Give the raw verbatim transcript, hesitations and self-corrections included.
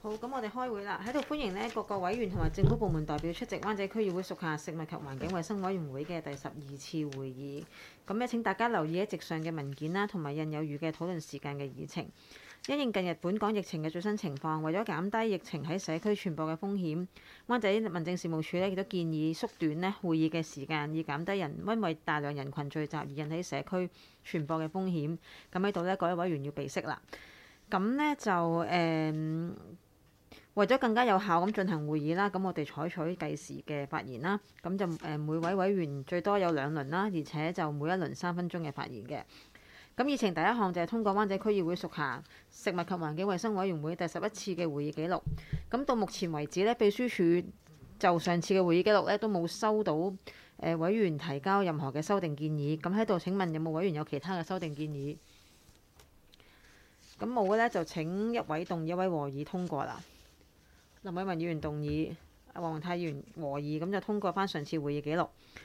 好，咁我哋開會啦，喺度歡迎呢各個委員同埋政府部門代表出席灣仔區議會屬下食物及環境衞生委員會嘅第十二次會議。咁呢請大家留意喺席上嘅文件啦，同埋印有餘嘅討論時間嘅議程。因應近日本港疫情嘅最新情況，為咗減低疫情喺社區傳播嘅風險，灣仔民政事務處呢亦都建議縮短呢會議嘅時間，以減低人因為大量人群聚集而引起社區傳播嘅風險。咁喺度呢，各位委員要備悉啦。咁呢就誒。嗯為咗更加有效咁進行會議啦，咁我哋採取計時嘅發言啦，咁就誒每位委員最多有兩輪啦，而且就每一輪三分鐘嘅發言嘅。咁議程第一項就係通過灣仔區議會屬下食物及環境衞生委員會第十一次嘅會議記錄。咁到目前為止呢，秘書處就上次嘅會議記錄呢都冇收到誒、呃、委員提交任何嘅修訂建議。咁喺度請問有冇委員有其他嘅修訂建議？咁冇嘅呢，就請一位動議一位和議通過啦。林偉文議員動議，黃宏泰議員和議，咁就通過翻上次會議記錄。